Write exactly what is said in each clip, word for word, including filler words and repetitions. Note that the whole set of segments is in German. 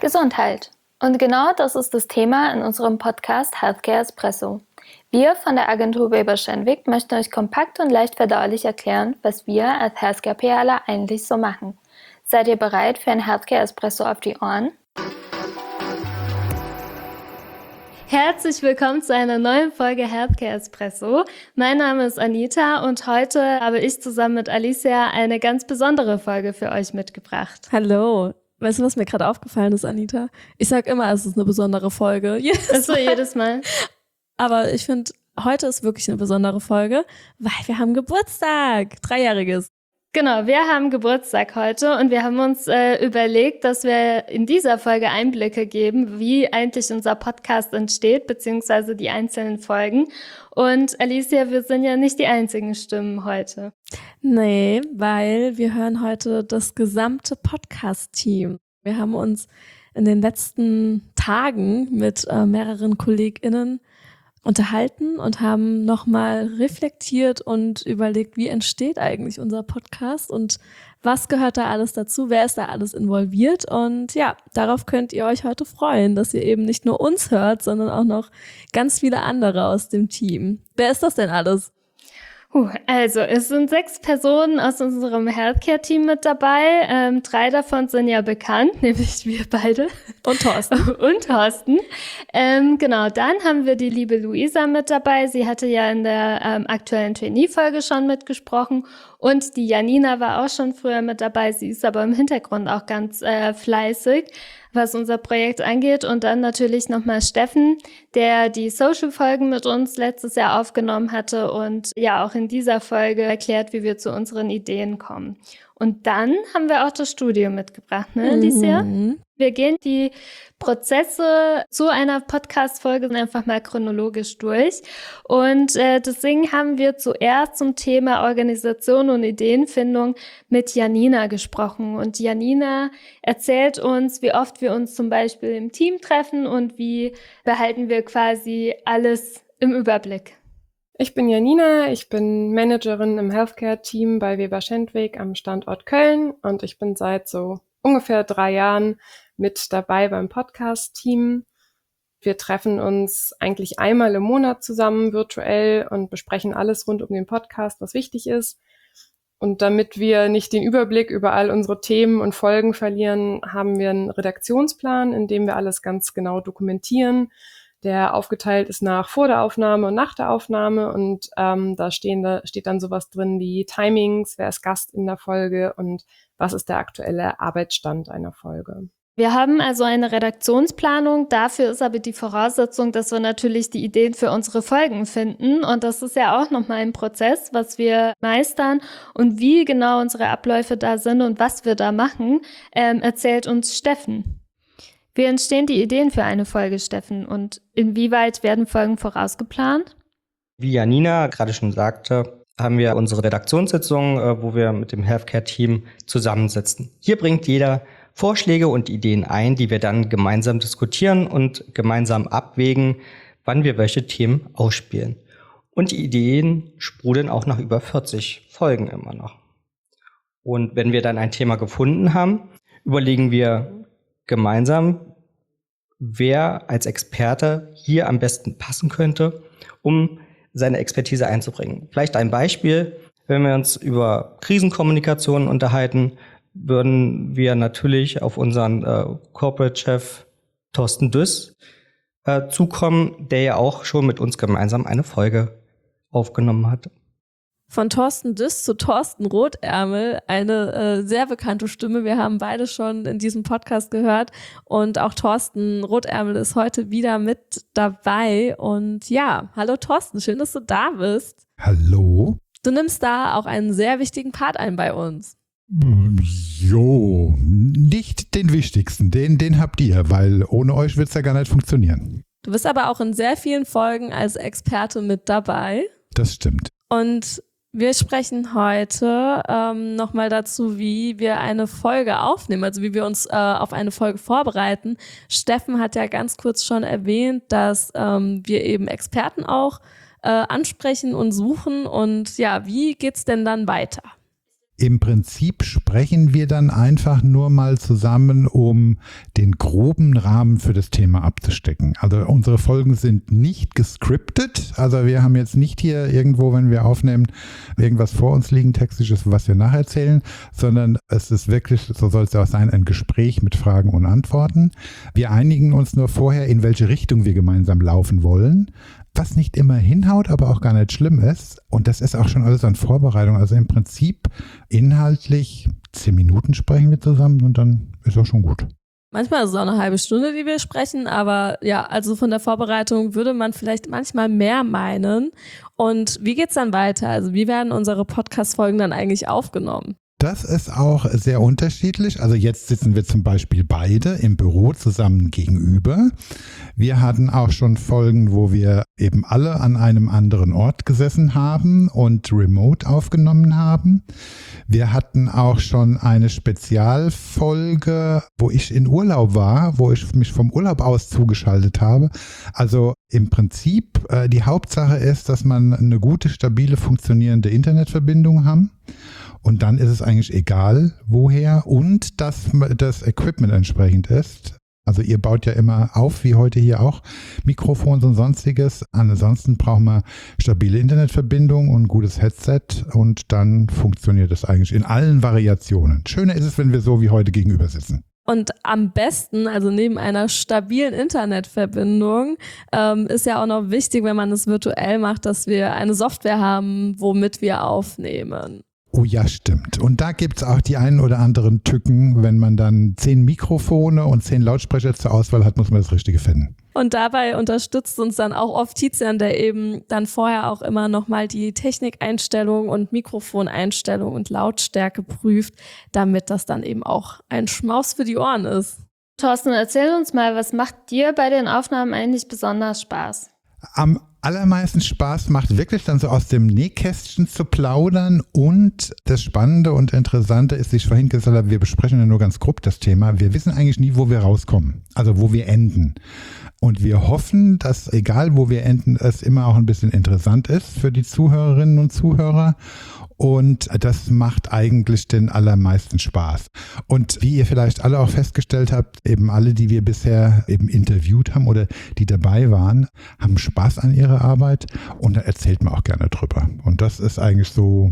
Gesundheit. Und genau das ist das Thema in unserem Podcast Healthcare Espresso. Wir von der Agentur Weber Schenwick möchten euch kompakt und leicht verdaulich erklären, was wir als Healthcare-PRler eigentlich so machen. Seid ihr bereit für ein Healthcare Espresso auf die Ohren? Herzlich willkommen zu einer neuen Folge Healthcare Espresso. Mein Name ist Anita und heute habe ich zusammen mit Alicia eine ganz besondere Folge für euch mitgebracht. Hallo. Weißt du, was mir gerade aufgefallen ist, Anita? Ich sag immer, es ist eine besondere Folge. Jedes Ach so, Mal. jedes Mal. Aber ich finde, heute ist wirklich eine besondere Folge, weil wir haben Geburtstag. Dreijähriges. Genau, wir haben Geburtstag heute und wir haben uns äh, überlegt, dass wir in dieser Folge Einblicke geben, wie eigentlich unser Podcast entsteht, beziehungsweise die einzelnen Folgen. Und Alicia, wir sind ja nicht die einzigen Stimmen heute. Nee, weil wir hören heute das gesamte Podcast-Team. Wir haben uns in den letzten Tagen mit äh, mehreren KollegInnen unterhalten und haben nochmal reflektiert und überlegt, wie entsteht eigentlich unser Podcast und was gehört da alles dazu, wer ist da alles involviert, und ja, darauf könnt ihr euch heute freuen, dass ihr eben nicht nur uns hört, sondern auch noch ganz viele andere aus dem Team. Wer ist das denn alles? Uh, also, es sind sechs Personen aus unserem Healthcare-Team mit dabei. Ähm, drei davon sind ja bekannt, nämlich wir beide. Und Thorsten. Und Thorsten. Ähm, genau, dann haben wir die liebe Luisa mit dabei. Sie hatte ja in der ähm, aktuellen Trainee-Folge schon mitgesprochen. Und die Janina war auch schon früher mit dabei. Sie ist aber im Hintergrund auch ganz äh, fleißig, was unser Projekt angeht. Und dann natürlich nochmal Steffen, der die Social-Folgen mit uns letztes Jahr aufgenommen hatte und ja auch in dieser Folge erklärt, wie wir zu unseren Ideen kommen. Und dann haben wir auch das Studio mitgebracht, ne, Alicia? Mhm. Wir gehen die Prozesse zu einer Podcast-Folge einfach mal chronologisch durch. Und äh, deswegen haben wir zuerst zum Thema Organisation und Ideenfindung mit Janina gesprochen. Und Janina erzählt uns, wie oft wir uns zum Beispiel im Team treffen und wie behalten wir quasi alles im Überblick. Ich bin Janina, ich bin Managerin im Healthcare-Team bei Weber Schenwick am Standort Köln und ich bin seit so ungefähr drei Jahren mit dabei beim Podcast-Team. Wir treffen uns eigentlich einmal im Monat zusammen virtuell und besprechen alles rund um den Podcast, was wichtig ist. Und damit wir nicht den Überblick über all unsere Themen und Folgen verlieren, haben wir einen Redaktionsplan, in dem wir alles ganz genau dokumentieren, der aufgeteilt ist nach vor der Aufnahme und nach der Aufnahme, und ähm, da, stehen, da steht dann sowas drin wie Timings, wer ist Gast in der Folge und was ist der aktuelle Arbeitsstand einer Folge. Wir haben also eine Redaktionsplanung, dafür ist aber die Voraussetzung, dass wir natürlich die Ideen für unsere Folgen finden, und das ist ja auch nochmal ein Prozess, was wir meistern, und wie genau unsere Abläufe da sind und was wir da machen, ähm, erzählt uns Steffen. Wie entstehen die Ideen für eine Folge, Steffen, und inwieweit werden Folgen vorausgeplant? Wie Janina gerade schon sagte, haben wir unsere Redaktionssitzung, wo wir mit dem Healthcare-Team zusammensitzen. Hier bringt jeder Vorschläge und Ideen ein, die wir dann gemeinsam diskutieren und gemeinsam abwägen, wann wir welche Themen ausspielen. Und die Ideen sprudeln auch nach über vierzig Folgen immer noch. Und wenn wir dann ein Thema gefunden haben, überlegen wir gemeinsam, wer als Experte hier am besten passen könnte, um seine Expertise einzubringen. Vielleicht ein Beispiel: Wenn wir uns über Krisenkommunikation unterhalten, würden wir natürlich auf unseren äh, Corporate-Chef Thorsten Düss äh, zukommen, der ja auch schon mit uns gemeinsam eine Folge aufgenommen hat. Von Thorsten Düss zu Thorsten Rotärmel, eine äh, sehr bekannte Stimme. Wir haben beide schon in diesem Podcast gehört, und auch Thorsten Rotärmel ist heute wieder mit dabei. Und ja, hallo Thorsten, schön, dass du da bist. Hallo. Du nimmst da auch einen sehr wichtigen Part ein bei uns. Jo, nicht den wichtigsten, den, den habt ihr, weil ohne euch wird es ja gar nicht funktionieren. Du bist aber auch in sehr vielen Folgen als Experte mit dabei. Das stimmt. Und wir sprechen heute ähm, nochmal dazu, wie wir eine Folge aufnehmen, also wie wir uns äh, auf eine Folge vorbereiten. Steffen hat ja ganz kurz schon erwähnt, dass ähm, wir eben Experten auch äh, ansprechen und suchen. Und ja, wie geht's denn dann weiter? Im Prinzip sprechen wir dann einfach nur mal zusammen, um den groben Rahmen für das Thema abzustecken. Also unsere Folgen sind nicht gescriptet. Also wir haben jetzt nicht hier irgendwo, wenn wir aufnehmen, irgendwas vor uns liegen, textisches, was wir nacherzählen, sondern es ist wirklich, so soll es auch sein, ein Gespräch mit Fragen und Antworten. Wir einigen uns nur vorher, in welche Richtung wir gemeinsam laufen wollen. Was nicht immer hinhaut, aber auch gar nicht schlimm ist. Und das ist auch schon alles an Vorbereitung. Also im Prinzip inhaltlich zehn Minuten sprechen wir zusammen und dann ist auch schon gut. Manchmal ist es auch eine halbe Stunde, die wir sprechen, aber ja, also von der Vorbereitung würde man vielleicht manchmal mehr meinen. Und wie geht's dann weiter? Also wie werden unsere Podcast-Folgen dann eigentlich aufgenommen? Das ist auch sehr unterschiedlich. Also jetzt sitzen wir zum Beispiel beide im Büro zusammen gegenüber. Wir hatten auch schon Folgen, wo wir eben alle an einem anderen Ort gesessen haben und remote aufgenommen haben. Wir hatten auch schon eine Spezialfolge, wo ich in Urlaub war, wo ich mich vom Urlaub aus zugeschaltet habe. Also im Prinzip, äh, die Hauptsache ist, dass man eine gute, stabile, funktionierende Internetverbindung haben. Und dann ist es eigentlich egal, woher und dass das Equipment entsprechend ist. Also ihr baut ja immer auf, wie heute hier auch, Mikrofons und sonstiges. Ansonsten brauchen wir stabile Internetverbindung und ein gutes Headset und dann funktioniert es eigentlich in allen Variationen. Schöner ist es, wenn wir so wie heute gegenüber sitzen. Und am besten, also neben einer stabilen Internetverbindung, ähm, ist ja auch noch wichtig, wenn man es virtuell macht, dass wir eine Software haben, womit wir aufnehmen. Oh ja, stimmt. Und da gibt's auch die einen oder anderen Tücken. Wenn man dann zehn Mikrofone und zehn Lautsprecher zur Auswahl hat, muss man das Richtige finden. Und dabei unterstützt uns dann auch oft Tizian, der eben dann vorher auch immer nochmal die Technikeinstellung und Mikrofoneinstellung und Lautstärke prüft, damit das dann eben auch ein Schmaus für die Ohren ist. Thorsten, erzähl uns mal, was macht dir bei den Aufnahmen eigentlich besonders Spaß? Am allermeisten Spaß macht wirklich dann so aus dem Nähkästchen zu plaudern und das Spannende und Interessante ist, wie ich vorhin gesagt habe, wir besprechen ja nur ganz grob das Thema. Wir wissen eigentlich nie, wo wir rauskommen, also wo wir enden. Und wir hoffen, dass egal wo wir enden, es immer auch ein bisschen interessant ist für die Zuhörerinnen und Zuhörer. Und das macht eigentlich den allermeisten Spaß. Und wie ihr vielleicht alle auch festgestellt habt, eben alle, die wir bisher eben interviewt haben oder die dabei waren, haben Spaß an ihrer Arbeit und da erzählt man auch gerne drüber. Und das ist eigentlich so,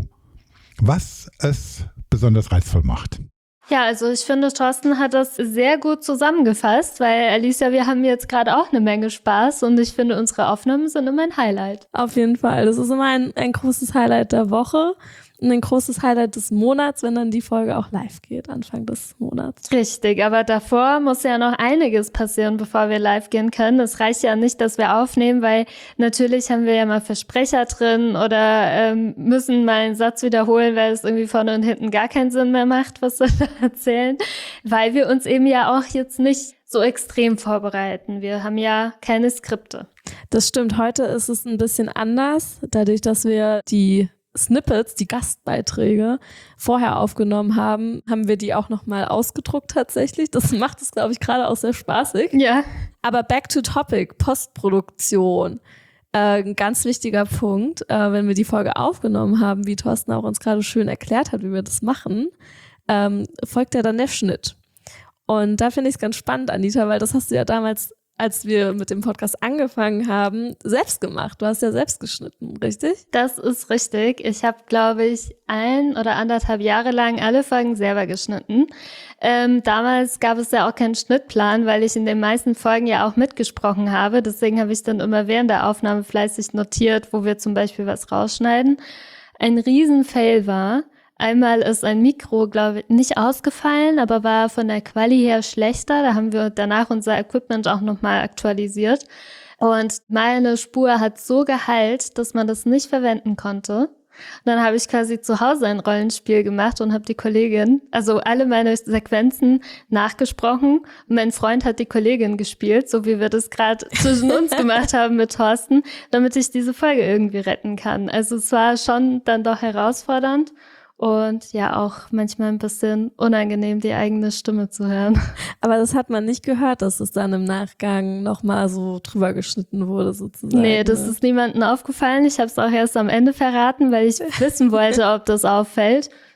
was es besonders reizvoll macht. Ja, also ich finde, Thorsten hat das sehr gut zusammengefasst, weil Alicia, wir haben jetzt gerade auch eine Menge Spaß und ich finde, unsere Aufnahmen sind immer ein Highlight. Auf jeden Fall. Das ist immer ein, ein großes Highlight der Woche und ein großes Highlight des Monats, wenn dann die Folge auch live geht, Anfang des Monats. Richtig, aber davor muss ja noch einiges passieren, bevor wir live gehen können. Es reicht ja nicht, dass wir aufnehmen, weil natürlich haben wir ja mal Versprecher drin oder ähm, müssen mal einen Satz wiederholen, weil es irgendwie vorne und hinten gar keinen Sinn mehr macht, was wir da erzählen, weil wir uns eben ja auch jetzt nicht so extrem vorbereiten. Wir haben ja keine Skripte. Das stimmt, heute ist es ein bisschen anders, dadurch, dass wir die Snippets, die Gastbeiträge vorher aufgenommen haben, haben wir die auch nochmal ausgedruckt tatsächlich. Das macht es, glaube ich, gerade auch sehr spaßig. Ja. Aber back to topic, Postproduktion. Äh, ein ganz wichtiger Punkt, äh, wenn wir die Folge aufgenommen haben, wie Thorsten auch uns gerade schön erklärt hat, wie wir das machen, ähm, folgt ja dann der Schnitt. Und da finde ich es ganz spannend, Anita, weil das hast du ja damals, als wir mit dem Podcast angefangen haben, selbst gemacht. Du hast ja selbst geschnitten, richtig? Das ist richtig. Ich habe, glaube ich, ein oder anderthalb Jahre lang alle Folgen selber geschnitten. Ähm, damals gab es ja auch keinen Schnittplan, weil ich in den meisten Folgen ja auch mitgesprochen habe. Deswegen habe ich dann immer während der Aufnahme fleißig notiert, wo wir zum Beispiel was rausschneiden. Ein Riesenfail war, einmal ist ein Mikro, glaube ich, nicht ausgefallen, aber war von der Quali her schlechter. Da haben wir danach unser Equipment auch nochmal aktualisiert. Und meine Spur hat so gehallt, dass man das nicht verwenden konnte. Und dann habe ich quasi zu Hause ein Rollenspiel gemacht und habe die Kollegin, also alle meine Sequenzen nachgesprochen. Und mein Freund hat die Kollegin gespielt, so wie wir das gerade zwischen uns gemacht haben mit Thorsten, damit ich diese Folge irgendwie retten kann. Also es war schon dann doch herausfordernd. Und ja, auch manchmal ein bisschen unangenehm, die eigene Stimme zu hören. Aber das hat man nicht gehört, dass es dann im Nachgang nochmal so drüber geschnitten wurde sozusagen. Nee, das ist niemandem aufgefallen. Ich habe es auch erst am Ende verraten, weil ich wissen wollte, ob das auffällt.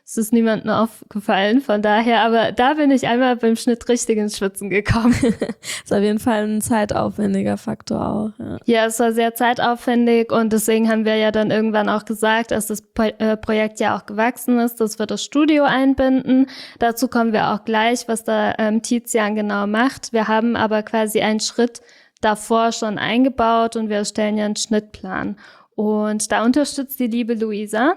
Es ist niemandem aufgefallen, von daher, aber da bin ich einmal beim Schnitt richtig ins Schwitzen gekommen. Ist auf jeden Fall ein zeitaufwendiger Faktor auch. Ja. Ja, es war sehr zeitaufwendig und deswegen haben wir ja dann irgendwann auch gesagt, als das Pro- äh, Projekt ja auch gewachsen ist, dass wir das Studio einbinden. Dazu kommen wir auch gleich, was da ähm, Tizian genau macht. Wir haben aber quasi einen Schritt davor schon eingebaut und wir erstellen ja einen Schnittplan. Und da unterstützt die liebe Luisa.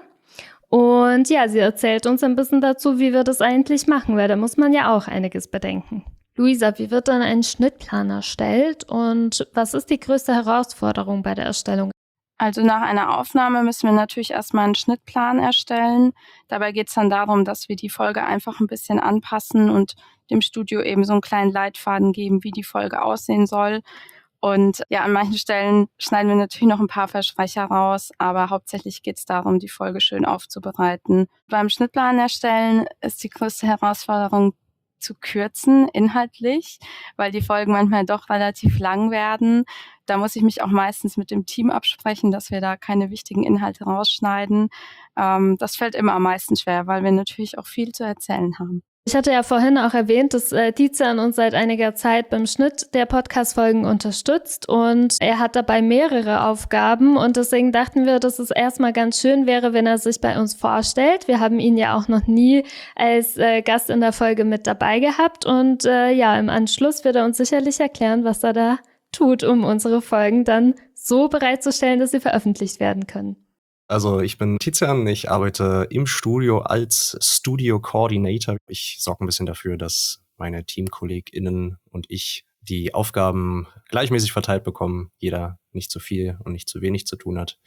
Und ja, sie erzählt uns ein bisschen dazu, wie wir das eigentlich machen, weil da muss man ja auch einiges bedenken. Luisa, wie wird dann ein Schnittplan erstellt und was ist die größte Herausforderung bei der Erstellung? Also nach einer Aufnahme müssen wir natürlich erstmal einen Schnittplan erstellen. Dabei geht es dann darum, dass wir die Folge einfach ein bisschen anpassen und dem Studio eben so einen kleinen Leitfaden geben, wie die Folge aussehen soll. Und ja, an manchen Stellen schneiden wir natürlich noch ein paar Versprecher raus, aber hauptsächlich geht es darum, die Folge schön aufzubereiten. Beim Schnittplan erstellen ist die größte Herausforderung zu kürzen, inhaltlich, weil die Folgen manchmal doch relativ lang werden. Da muss ich mich auch meistens mit dem Team absprechen, dass wir da keine wichtigen Inhalte rausschneiden. Ähm, das fällt immer am meisten schwer, weil wir natürlich auch viel zu erzählen haben. Ich hatte ja vorhin auch erwähnt, dass äh, Tizian uns seit einiger Zeit beim Schnitt der Podcast-Folgen unterstützt und er hat dabei mehrere Aufgaben und deswegen dachten wir, dass es erstmal ganz schön wäre, wenn er sich bei uns vorstellt. Wir haben ihn ja auch noch nie als äh, Gast in der Folge mit dabei gehabt und äh, ja, im Anschluss wird er uns sicherlich erklären, was er da tut, um unsere Folgen dann so bereitzustellen, dass sie veröffentlicht werden können. Also ich bin Tizian, ich arbeite im Studio als Studio Coordinator. Ich sorge ein bisschen dafür, dass meine TeamkollegInnen und ich die Aufgaben gleichmäßig verteilt bekommen, jeder nicht zu viel und nicht zu wenig zu tun hat.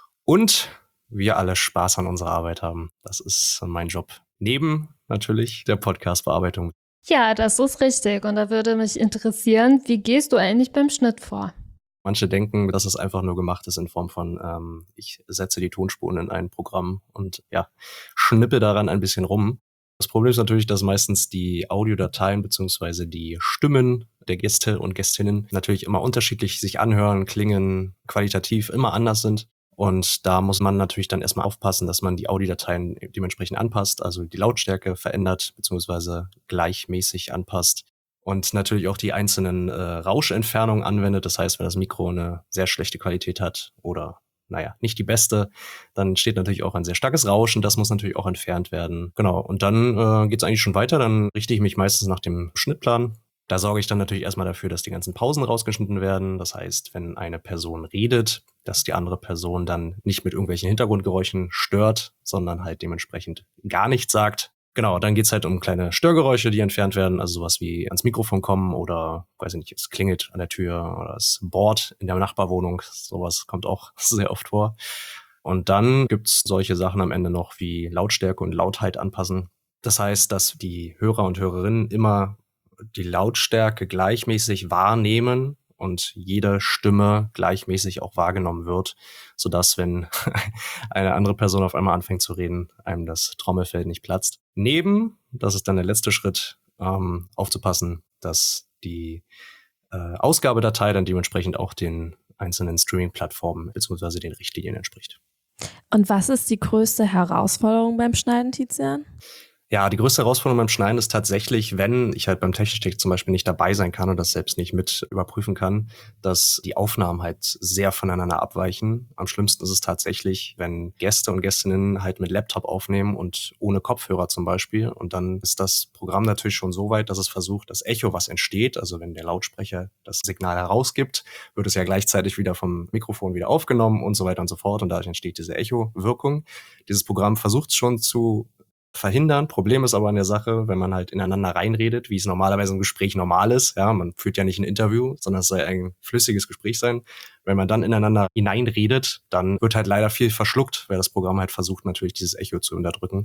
Und wir alle Spaß an unserer Arbeit haben. Das ist mein Job. Neben natürlich der Podcast-Bearbeitung. Ja, das ist richtig und da würde mich interessieren, wie gehst du eigentlich beim Schnitt vor? Manche denken, dass es einfach nur gemacht ist in Form von, ähm, ich setze die Tonspuren in ein Programm und ja, schnippe daran ein bisschen rum. Das Problem ist natürlich, dass meistens die Audiodateien beziehungsweise die Stimmen der Gäste und Gästinnen natürlich immer unterschiedlich sich anhören, klingen, qualitativ immer anders sind. Und da muss man natürlich dann erstmal aufpassen, dass man die Audiodateien dementsprechend anpasst, also die Lautstärke verändert beziehungsweise gleichmäßig anpasst. Und natürlich auch die einzelnen äh, Rauschentfernungen anwendet. Das heißt, wenn das Mikro eine sehr schlechte Qualität hat oder, naja, nicht die beste, dann steht natürlich auch ein sehr starkes Rauschen. Das muss natürlich auch entfernt werden. Genau, und dann äh, geht es eigentlich schon weiter. Dann richte ich mich meistens nach dem Schnittplan. Da sorge ich dann natürlich erstmal dafür, dass die ganzen Pausen rausgeschnitten werden. Das heißt, wenn eine Person redet, dass die andere Person dann nicht mit irgendwelchen Hintergrundgeräuschen stört, sondern halt dementsprechend gar nichts sagt. Genau, dann geht's halt um kleine Störgeräusche, die entfernt werden, also sowas wie ans Mikrofon kommen oder, weiß ich nicht, es klingelt an der Tür oder es bohrt in der Nachbarwohnung, sowas kommt auch sehr oft vor. Und dann gibt's solche Sachen am Ende noch wie Lautstärke und Lautheit anpassen. Das heißt, dass die Hörer und Hörerinnen immer die Lautstärke gleichmäßig wahrnehmen und jede Stimme gleichmäßig auch wahrgenommen wird, sodass, wenn eine andere Person auf einmal anfängt zu reden, einem das Trommelfell nicht platzt. Neben, das ist dann der letzte Schritt, ähm, aufzupassen, dass die äh, Ausgabedatei dann dementsprechend auch den einzelnen Streaming-Plattformen bzw. den Richtlinien entspricht. Und was ist die größte Herausforderung beim Schneiden, Tizian? Ja, die größte Herausforderung beim Schneiden ist tatsächlich, wenn ich halt beim Techniktech zum Beispiel nicht dabei sein kann und das selbst nicht mit überprüfen kann, dass die Aufnahmen halt sehr voneinander abweichen. Am schlimmsten ist es tatsächlich, wenn Gäste und Gästinnen halt mit Laptop aufnehmen und ohne Kopfhörer zum Beispiel. Und dann ist das Programm natürlich schon so weit, dass es versucht, das Echo, was entsteht, also wenn der Lautsprecher das Signal herausgibt, wird es ja gleichzeitig wieder vom Mikrofon wieder aufgenommen und so weiter und so fort. Und dadurch entsteht diese Echo-Wirkung. Dieses Programm versucht schon zu verhindern. Problem ist aber an der Sache, wenn man halt ineinander reinredet, wie es normalerweise im Gespräch normal ist. Ja, man führt ja nicht ein Interview, sondern es soll ein flüssiges Gespräch sein. Wenn man dann ineinander hineinredet, dann wird halt leider viel verschluckt, weil das Programm halt versucht, natürlich dieses Echo zu unterdrücken.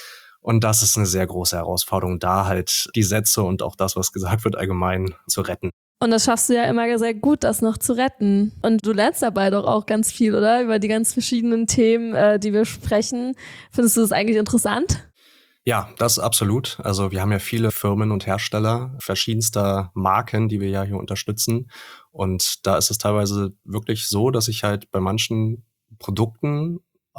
Und das ist eine sehr große Herausforderung, da halt die Sätze und auch das, was gesagt wird, allgemein zu retten. Und das schaffst du ja immer sehr gut, das noch zu retten. Und du lernst dabei doch auch ganz viel, oder? Über die ganz verschiedenen Themen, äh, die wir sprechen. Findest du das eigentlich interessant? Ja, das absolut. Also wir haben ja viele Firmen und Hersteller verschiedenster Marken, die wir ja hier unterstützen. Und da ist es teilweise wirklich so, dass ich halt bei manchen Produkten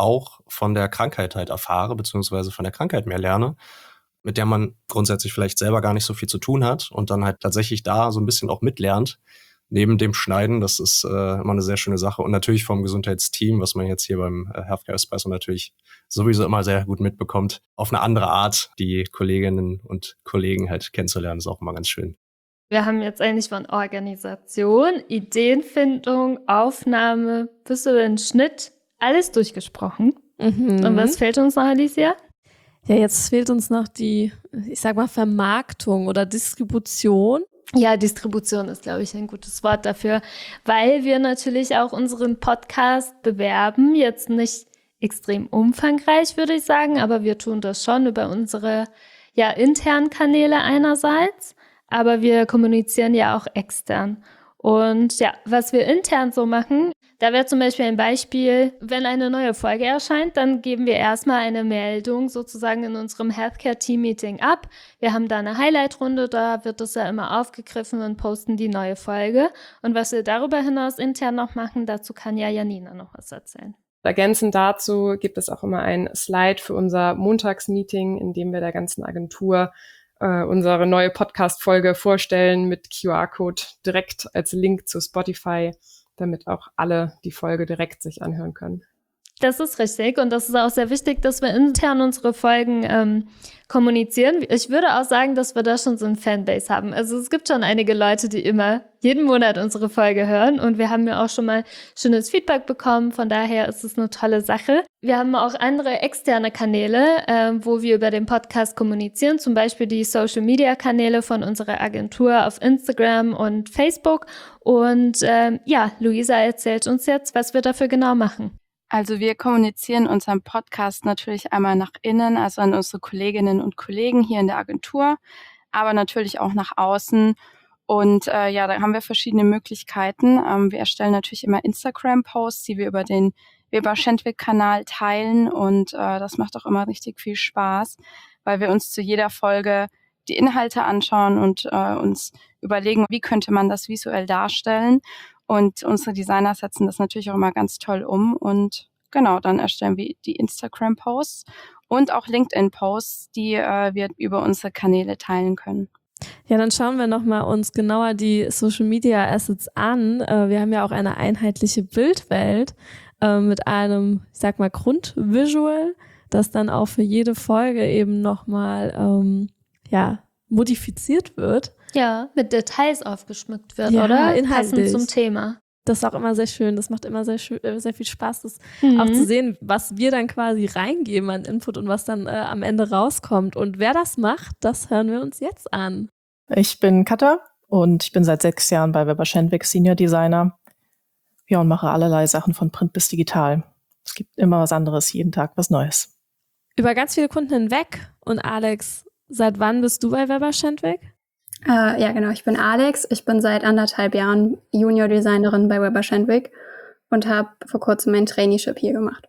auch von der Krankheit halt erfahre, beziehungsweise von der Krankheit mehr lerne, mit der man grundsätzlich vielleicht selber gar nicht so viel zu tun hat und dann halt tatsächlich da so ein bisschen auch mitlernt, neben dem Schneiden. Das ist äh, immer eine sehr schöne Sache. Und natürlich vom Gesundheitsteam, was man jetzt hier beim äh, Healthcare Espresso natürlich sowieso immer sehr gut mitbekommt, auf eine andere Art die Kolleginnen und Kollegen halt kennenzulernen, ist auch immer ganz schön. Wir haben jetzt eigentlich von Organisation, Ideenfindung, Aufnahme bis über den Schnitt alles durchgesprochen. Mhm. Und was fehlt uns noch, Alicia? Ja, jetzt fehlt uns noch die, ich sag mal, Vermarktung oder Distribution. Ja, Distribution ist, glaube ich, ein gutes Wort dafür, weil wir natürlich auch unseren Podcast bewerben. Jetzt nicht extrem umfangreich, würde ich sagen, aber wir tun das schon über unsere ja, internen Kanäle einerseits, aber wir kommunizieren ja auch extern. Und ja, was wir intern so machen, da wäre zum Beispiel ein Beispiel, wenn eine neue Folge erscheint, dann geben wir erstmal eine Meldung sozusagen in unserem Healthcare-Team-Meeting ab. Wir haben da eine Highlight-Runde, da wird das ja immer aufgegriffen und posten die neue Folge. Und was wir darüber hinaus intern noch machen, dazu kann ja Janina noch was erzählen. Ergänzend dazu gibt es auch immer ein Slide für unser Montagsmeeting, in dem wir der ganzen Agentur äh, unsere neue Podcast-Folge vorstellen mit Q R-Code direkt als Link zu Spotify, damit auch alle die Folge direkt sich anhören können. Das ist richtig und das ist auch sehr wichtig, dass wir intern unsere Folgen ähm, kommunizieren. Ich würde auch sagen, dass wir da schon so ein Fanbase haben. Also es gibt schon einige Leute, die immer jeden Monat unsere Folge hören und wir haben ja auch schon mal schönes Feedback bekommen. Von daher ist es eine tolle Sache. Wir haben auch andere externe Kanäle, äh, wo wir über den Podcast kommunizieren, zum Beispiel die Social-Media-Kanäle von unserer Agentur auf Instagram und Facebook. Und ähm, ja, Luisa erzählt uns jetzt, was wir dafür genau machen. Also wir kommunizieren unseren Podcast natürlich einmal nach innen, also an unsere Kolleginnen und Kollegen hier in der Agentur, aber natürlich auch nach außen. Und äh, ja, da haben wir verschiedene Möglichkeiten. Ähm, wir erstellen natürlich immer Instagram-Posts, die wir über den Weber-Schendwick-Kanal teilen. Und äh, das macht auch immer richtig viel Spaß, weil wir uns zu jeder Folge die Inhalte anschauen und äh, uns überlegen, wie könnte man das visuell darstellen. Und unsere Designer setzen das natürlich auch immer ganz toll um. Und genau, dann erstellen wir die Instagram-Posts und auch LinkedIn-Posts, die äh, wir über unsere Kanäle teilen können. Ja, dann schauen wir nochmal uns genauer die Social Media Assets an. Äh, wir haben ja auch eine einheitliche Bildwelt äh, mit einem, ich sag mal, Grundvisual, das dann auch für jede Folge eben nochmal, ähm, ja, modifiziert wird. Ja, mit Details aufgeschmückt wird, Ja, oder? inhaltlich. Passend zum Thema. Das ist auch immer sehr schön. Das macht immer sehr, schön, sehr viel Spaß, das Mhm. auch zu sehen, was wir dann quasi reingeben an Input und was dann äh, am Ende rauskommt. Und wer das macht, das hören wir uns jetzt an. Ich bin Katha und ich bin seit sechs Jahren bei Weber Schendwick Senior Designer. Ja, und mache allerlei Sachen von Print bis digital. Es gibt immer was anderes, jeden Tag was Neues. Über ganz viele Kunden hinweg. Und Alex, seit wann bist du bei Weber Schendwick? Äh, ja, genau. Ich bin Alex. Ich bin seit anderthalb Jahren Junior-Designerin bei Weber Schendwick und habe vor kurzem mein Traineeship hier gemacht.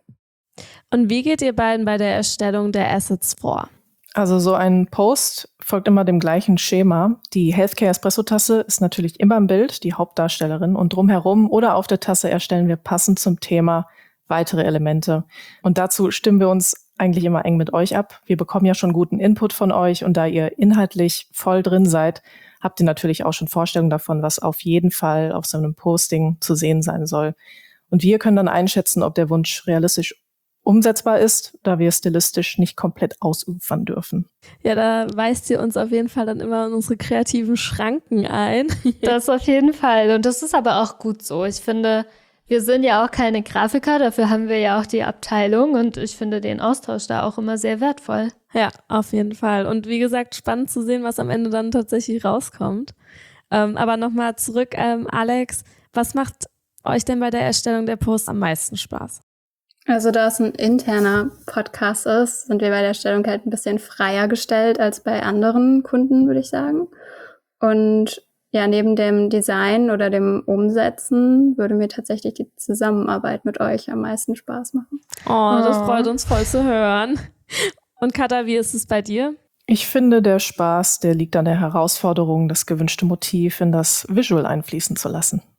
Und wie geht ihr beiden bei der Erstellung der Assets vor? Also so ein Post folgt immer dem gleichen Schema. Die Healthcare Espresso-Tasse ist natürlich immer im Bild, die Hauptdarstellerin. Und drumherum oder auf der Tasse erstellen wir passend zum Thema weitere Elemente. Und dazu stimmen wir uns eigentlich immer eng mit euch ab. Wir bekommen ja schon guten Input von euch und da ihr inhaltlich voll drin seid, habt ihr natürlich auch schon Vorstellungen davon, was auf jeden Fall auf so einem Posting zu sehen sein soll. Und wir können dann einschätzen, ob der Wunsch realistisch umsetzbar ist, da wir stilistisch nicht komplett ausufern dürfen. Ja, da weist ihr uns auf jeden Fall dann immer in unsere kreativen Schranken ein. Das auf jeden Fall. Und das ist aber auch gut so. Ich finde, wir sind ja auch keine Grafiker, dafür haben wir ja auch die Abteilung und ich finde den Austausch da auch immer sehr wertvoll. Ja, auf jeden Fall. Und wie gesagt, spannend zu sehen, was am Ende dann tatsächlich rauskommt. Ähm, aber nochmal zurück, ähm, Alex, was macht euch denn bei der Erstellung der Posts am meisten Spaß? Also da es ein interner Podcast ist, sind wir bei der Erstellung halt ein bisschen freier gestellt als bei anderen Kunden, würde ich sagen. Und ja, neben dem Design oder dem Umsetzen würde mir tatsächlich die Zusammenarbeit mit euch am meisten Spaß machen. Oh, das Oh. freut uns voll zu hören. Und Katha, wie ist es bei dir? Ich finde, der Spaß, der liegt an der Herausforderung, das gewünschte Motiv in das Visual einfließen zu lassen.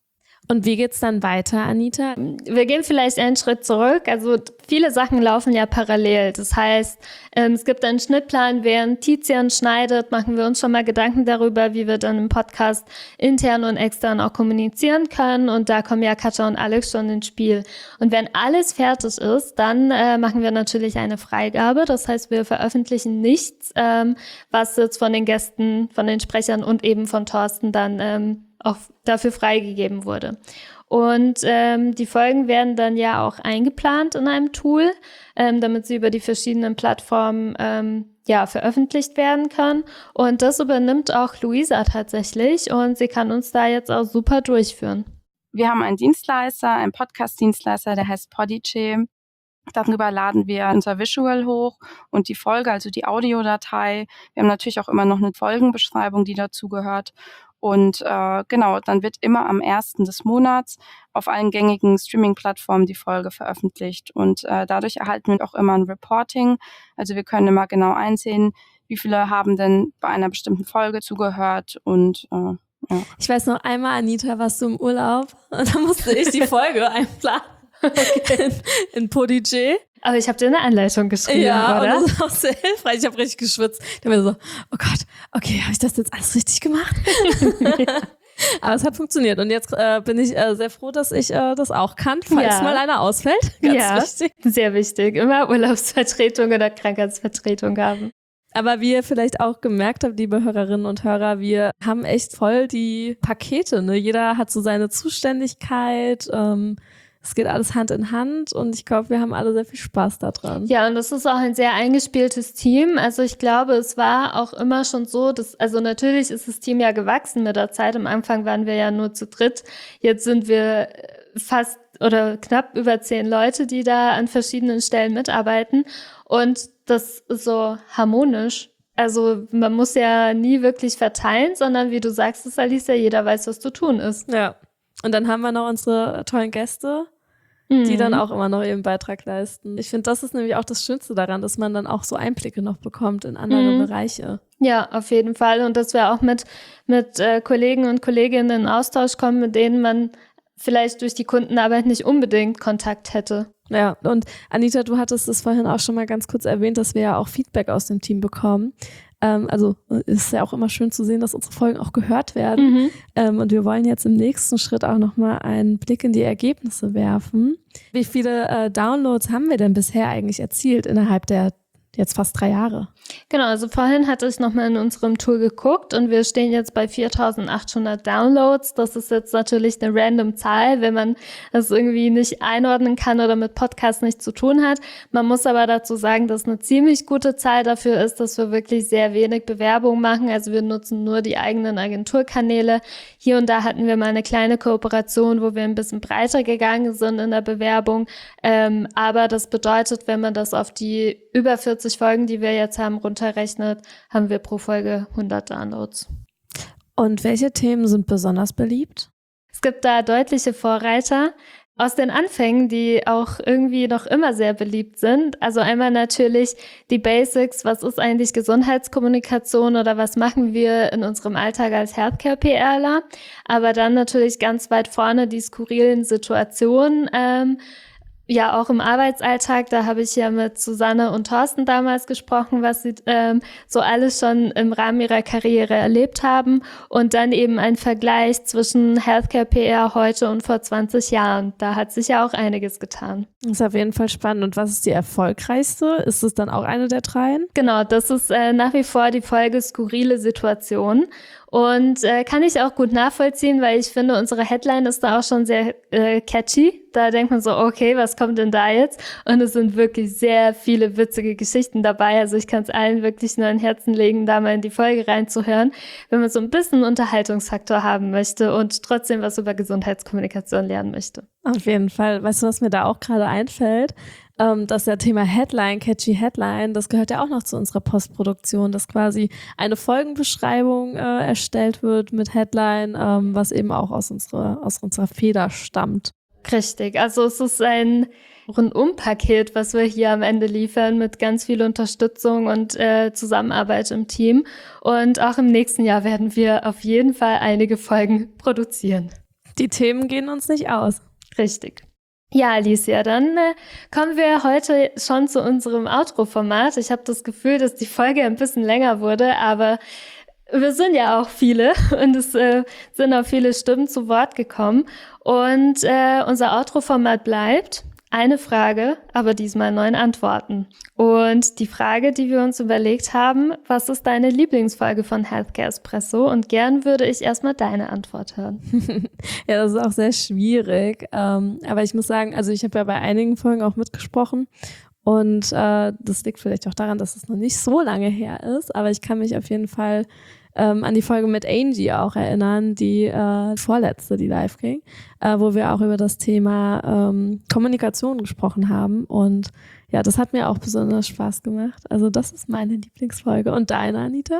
Und wie geht's dann weiter, Anita? Wir gehen vielleicht einen Schritt zurück. Also viele Sachen laufen ja parallel. Das heißt, ähm, es gibt einen Schnittplan, während Tizian schneidet, machen wir uns schon mal Gedanken darüber, wie wir dann im Podcast intern und extern auch kommunizieren können. Und da kommen ja Katja und Alex schon ins Spiel. Und wenn alles fertig ist, dann äh, machen wir natürlich eine Freigabe. Das heißt, wir veröffentlichen nichts, ähm, was jetzt von den Gästen, von den Sprechern und eben von Thorsten dann ähm, auch dafür freigegeben wurde. Und ähm, die Folgen werden dann ja auch eingeplant in einem Tool, ähm, damit sie über die verschiedenen Plattformen ähm, ja veröffentlicht werden können. Und das übernimmt auch Luisa tatsächlich und sie kann uns da jetzt auch super durchführen. Wir haben einen Dienstleister, einen Podcast-Dienstleister, der heißt Podigy. Darüber laden wir unser Visual hoch und die Folge, also die Audiodatei. Wir haben natürlich auch immer noch eine Folgenbeschreibung, die dazugehört. Und äh, genau, dann wird immer am ersten des Monats auf allen gängigen Streaming-Plattformen die Folge veröffentlicht. Und äh, dadurch erhalten wir auch immer ein Reporting. Also wir können immer genau einsehen, wie viele haben denn bei einer bestimmten Folge zugehört. Und äh, ja. Ich weiß noch einmal, Anita, warst du im Urlaub und da musste ich die Folge einplanen. Okay. In, in Podigy. Aber ich habe dir eine Anleitung geschrieben, ja, oder? Ja, und das ist auch sehr hilfreich. Ich habe richtig geschwitzt. Ich habe mir so, oh Gott, okay, habe ich das jetzt alles richtig gemacht? Ja. Aber es hat funktioniert. Und jetzt äh, bin ich äh, sehr froh, dass ich äh, das auch kann, falls ja. mal einer ausfällt. Ganz ja, wichtig. Sehr wichtig. Immer Urlaubsvertretung oder Krankheitsvertretung haben. Aber wie ihr vielleicht auch gemerkt habt, liebe Hörerinnen und Hörer, wir haben echt voll die Pakete. Ne? Jeder hat so seine Zuständigkeit. Ähm, Es geht alles Hand in Hand und ich glaube, wir haben alle sehr viel Spaß daran. Ja, und das ist auch ein sehr eingespieltes Team. Also ich glaube, es war auch immer schon so, dass, also natürlich ist das Team ja gewachsen mit der Zeit. Am Anfang waren wir ja nur zu dritt. Jetzt sind wir fast oder knapp über zehn Leute, die da an verschiedenen Stellen mitarbeiten. Und das ist so harmonisch. Also man muss ja nie wirklich verteilen, sondern wie du sagst, ist Alicia, jeder weiß, was zu tun ist. Ja. Und dann haben wir noch unsere tollen Gäste, die dann auch immer noch ihren Beitrag leisten. Ich finde, das ist nämlich auch das Schönste daran, dass man dann auch so Einblicke noch bekommt in andere mhm. Bereiche. Ja, auf jeden Fall. Und dass wir auch mit, mit äh, Kollegen und Kolleginnen in Austausch kommen, mit denen man vielleicht durch die Kundenarbeit nicht unbedingt Kontakt hätte. Ja, und Anita, du hattest es vorhin auch schon mal ganz kurz erwähnt, dass wir ja auch Feedback aus dem Team bekommen. Ähm, also ist ja auch immer schön zu sehen, dass unsere Folgen auch gehört werden. Mhm. Ähm, und wir wollen jetzt im nächsten Schritt auch nochmal einen Blick in die Ergebnisse werfen. Wie viele äh, Downloads haben wir denn bisher eigentlich erzielt innerhalb der jetzt fast drei Jahre? Genau, also vorhin hatte ich nochmal in unserem Tool geguckt und wir stehen jetzt bei viertausendachthundert Downloads. Das ist jetzt natürlich eine random Zahl, wenn man das irgendwie nicht einordnen kann oder mit Podcasts nichts zu tun hat. Man muss aber dazu sagen, dass eine ziemlich gute Zahl dafür ist, dass wir wirklich sehr wenig Bewerbung machen. Also wir nutzen nur die eigenen Agenturkanäle. Hier und da hatten wir mal eine kleine Kooperation, wo wir ein bisschen breiter gegangen sind in der Bewerbung. Ähm, aber das bedeutet, wenn man das auf die über vierzig Folgen, die wir jetzt haben, runterrechnet, haben wir pro Folge hundert Downloads. Und welche Themen sind besonders beliebt? Es gibt da deutliche Vorreiter aus den Anfängen, die auch irgendwie noch immer sehr beliebt sind. Also einmal natürlich die Basics, was ist eigentlich Gesundheitskommunikation oder was machen wir in unserem Alltag als Healthcare-PRler, aber dann natürlich ganz weit vorne die skurrilen Situationen, ähm, ja, auch im Arbeitsalltag, da habe ich ja mit Susanne und Thorsten damals gesprochen, was sie ähm, so alles schon im Rahmen ihrer Karriere erlebt haben und dann eben ein Vergleich zwischen Healthcare-P R heute und vor zwanzig Jahren. Da hat sich ja auch einiges getan. Das ist auf jeden Fall spannend. Und was ist die erfolgreichste? Ist es dann auch eine der dreien? Genau, das ist äh, nach wie vor die Folge Skurrile Situationen. Und äh, kann ich auch gut nachvollziehen, weil ich finde, unsere Headline ist da auch schon sehr äh, catchy. Da denkt man so, okay, was kommt denn da jetzt? Und es sind wirklich sehr viele witzige Geschichten dabei. Also ich kann es allen wirklich nur an Herzen legen, da mal in die Folge reinzuhören, wenn man so ein bisschen Unterhaltungsfaktor haben möchte und trotzdem was über Gesundheitskommunikation lernen möchte. Auf jeden Fall. Weißt du, was mir da auch gerade einfällt? Ähm, dass der Thema Headline, catchy Headline, das gehört ja auch noch zu unserer Postproduktion, dass quasi eine Folgenbeschreibung äh, erstellt wird mit Headline, ähm, was eben auch aus unserer, aus unserer Feder stammt. Richtig, also es ist ein Rundum-Paket, was wir hier am Ende liefern mit ganz viel Unterstützung und äh, Zusammenarbeit im Team. Und auch im nächsten Jahr werden wir auf jeden Fall einige Folgen produzieren. Die Themen gehen uns nicht aus. Richtig. Ja, Alicia, dann äh, kommen wir heute schon zu unserem Outro-Format. Ich habe das Gefühl, dass die Folge ein bisschen länger wurde, aber wir sind ja auch viele und es äh, sind auch viele Stimmen zu Wort gekommen. Und äh, unser Outro-Format bleibt eine Frage, aber diesmal neun Antworten. Und die Frage, die wir uns überlegt haben, was ist deine Lieblingsfolge von Healthcare Espresso? Und gern würde ich erstmal deine Antwort hören. Ja, das ist auch sehr schwierig. Ähm, aber ich muss sagen, also ich habe ja bei einigen Folgen auch mitgesprochen. Und äh, das liegt vielleicht auch daran, dass es noch nicht so lange her ist. Aber ich kann mich auf jeden Fall ähm, an die Folge mit Angie auch erinnern, die äh, vorletzte, die live ging, äh, wo wir auch über das Thema ähm, Kommunikation gesprochen haben. Und ja, das hat mir auch besonders Spaß gemacht. Also das ist meine Lieblingsfolge. Und deine, Anita?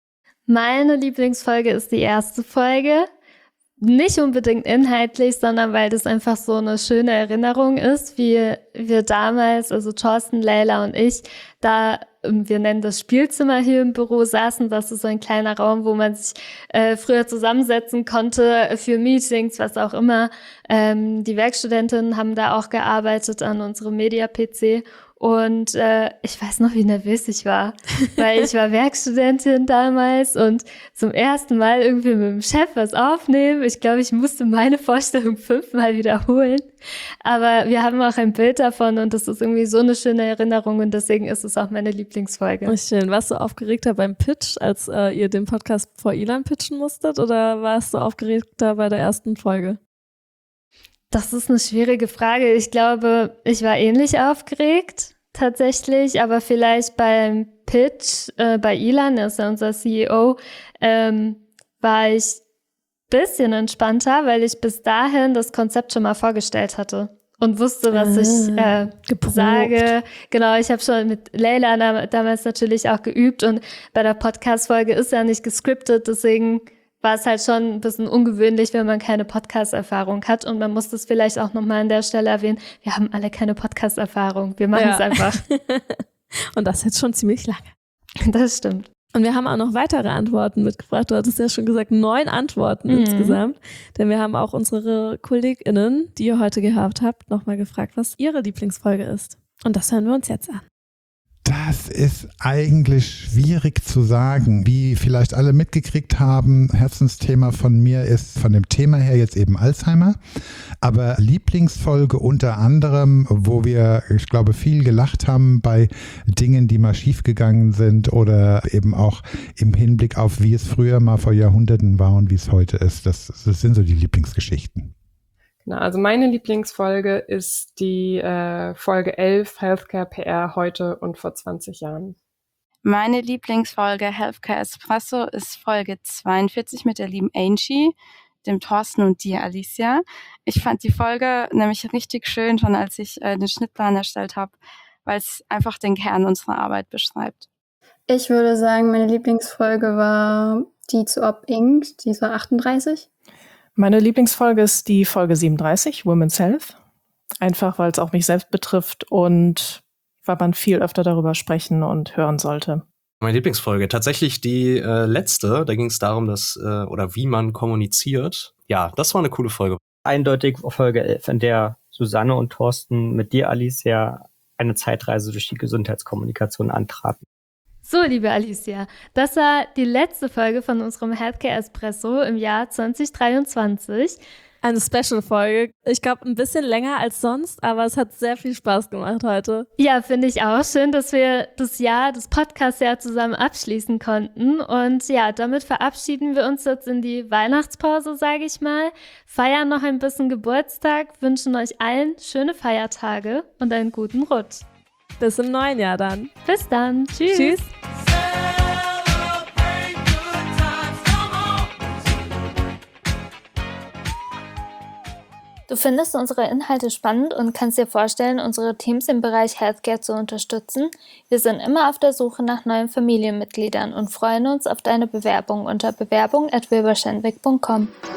Meine Lieblingsfolge ist die erste Folge. Nicht unbedingt inhaltlich, sondern weil das einfach so eine schöne Erinnerung ist, wie wir damals, also Thorsten, Leila und ich, da, wir nennen das Spielzimmer hier im Büro, saßen. Das ist so ein kleiner Raum, wo man sich äh, früher zusammensetzen konnte für Meetings, was auch immer. Ähm, die Werkstudentinnen haben da auch gearbeitet an unserem Media-P C. Und äh, ich weiß noch, wie nervös ich war, weil ich war Werkstudentin damals und zum ersten Mal irgendwie mit dem Chef was aufnehmen. Ich glaube, ich musste meine Vorstellung fünfmal wiederholen. Aber wir haben auch ein Bild davon und das ist irgendwie so eine schöne Erinnerung und deswegen ist es auch meine Lieblingsfolge. Oh, schön. Warst du aufgeregter beim Pitch, als äh, ihr den Podcast vor Ilan pitchen musstet, oder warst du aufgeregter bei der ersten Folge? Das ist eine schwierige Frage. Ich glaube, ich war ähnlich aufgeregt, tatsächlich, aber vielleicht beim Pitch äh, bei Ilan, er ist ja unser C E O, ähm, war ich ein bisschen entspannter, weil ich bis dahin das Konzept schon mal vorgestellt hatte und wusste, was ich äh, sage. Genau, ich habe schon mit Leila da, damals natürlich auch geübt und bei der Podcast-Folge ist ja nicht gescriptet, deswegen war es halt schon ein bisschen ungewöhnlich, wenn man keine Podcast-Erfahrung hat. Und man muss das vielleicht auch nochmal an der Stelle erwähnen. Wir haben alle keine Podcast-Erfahrung. Wir machen es ja einfach. Und das jetzt schon ziemlich lange. Das stimmt. Und wir haben auch noch weitere Antworten mitgebracht. Du hattest ja schon gesagt, neun Antworten mhm. insgesamt. Denn wir haben auch unsere KollegInnen, die ihr heute gehabt habt, nochmal gefragt, was ihre Lieblingsfolge ist. Und das hören wir uns jetzt an. Das ist eigentlich schwierig zu sagen. Wie vielleicht alle mitgekriegt haben, Herzensthema von mir ist von dem Thema her jetzt eben Alzheimer. Aber Lieblingsfolge unter anderem, wo wir, ich glaube, viel gelacht haben bei Dingen, die mal schiefgegangen sind oder eben auch im Hinblick auf, wie es früher mal vor Jahrhunderten war und wie es heute ist. Das, das sind so die Lieblingsgeschichten. Genau, also meine Lieblingsfolge ist die äh, Folge elf, Healthcare P R heute und vor zwanzig Jahren. Meine Lieblingsfolge Healthcare Espresso ist Folge zweiundvierzig mit der lieben Angie, dem Thorsten und dir, Alicia. Ich fand die Folge nämlich richtig schön, schon als ich äh, den Schnittplan erstellt habe, weil es einfach den Kern unserer Arbeit beschreibt. Ich würde sagen, meine Lieblingsfolge war die zu Op Inc, die war achtunddreißig. Meine Lieblingsfolge ist die Folge siebenunddreißig, Women's Health. Einfach, weil es auch mich selbst betrifft und weil man viel öfter darüber sprechen und hören sollte. Meine Lieblingsfolge, tatsächlich die äh, letzte, da ging es darum, dass äh, oder wie man kommuniziert. Ja, das war eine coole Folge. Eindeutig Folge elf, in der Susanne und Thorsten mit dir, Alicia, eine Zeitreise durch die Gesundheitskommunikation antraten. So, liebe Alicia, das war die letzte Folge von unserem Healthcare Espresso im Jahr zwanzig dreiundzwanzig. Eine Special-Folge. Ich glaube, ein bisschen länger als sonst, aber es hat sehr viel Spaß gemacht heute. Ja, finde ich auch schön, dass wir das Jahr, das Podcast-Jahr zusammen abschließen konnten. Und ja, damit verabschieden wir uns jetzt in die Weihnachtspause, sage ich mal. Feiern noch ein bisschen Geburtstag, wünschen euch allen schöne Feiertage und einen guten Rutsch. Bis im neuen Jahr dann. Bis dann. Tschüss. Tschüss. Du findest unsere Inhalte spannend und kannst dir vorstellen, unsere Teams im Bereich Healthcare zu unterstützen? Wir sind immer auf der Suche nach neuen Familienmitgliedern und freuen uns auf deine Bewerbung unter bewerbung at wilberschenwick punkt com.